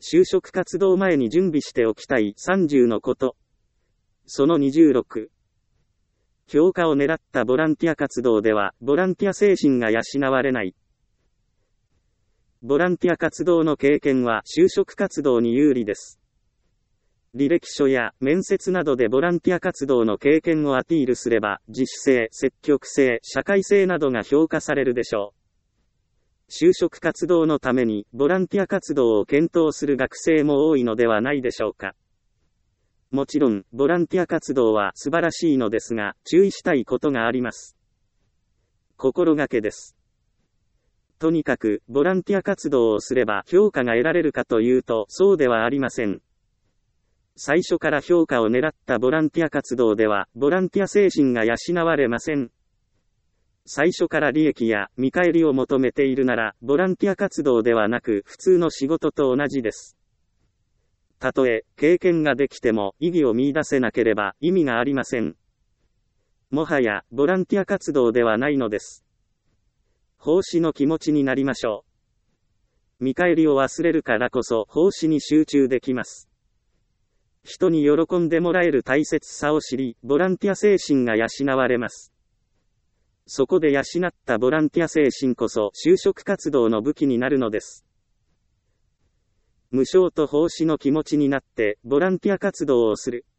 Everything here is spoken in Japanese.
就職活動前に準備しておきたい30のこと。その26。評価を狙ったボランティア活動では、ボランティア精神が養われない。ボランティア活動の経験は就職活動に有利です。履歴書や面接などでボランティア活動の経験をアピールすれば、自主性、積極性、社会性などが評価されるでしょう。就職活動のためにボランティア活動を検討する学生も多いのではないでしょうか。もちろん、ボランティア活動は素晴らしいのですが、注意したいことがあります。心がけです。とにかく、ボランティア活動をすれば評価が得られるかというと、そうではありません。最初から評価を狙ったボランティア活動では、ボランティア精神が養われません。最初から利益や見返りを求めているなら、ボランティア活動ではなく普通の仕事と同じです。たとえ、経験ができても意義を見出せなければ意味がありません。もはや、ボランティア活動ではないのです。奉仕の気持ちになりましょう。見返りを忘れるからこそ奉仕に集中できます。人に喜んでもらえる大切さを知り、ボランティア精神が養われます。そこで養ったボランティア精神こそ就職活動の武器になるのです。無償と奉仕の気持ちになってボランティア活動をする。